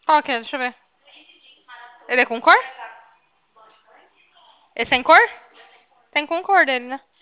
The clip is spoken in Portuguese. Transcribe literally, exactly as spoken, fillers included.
Qual que é? Deixa eu ver. Ele é com cor? Esse é em cor? Tem com cor dele, né?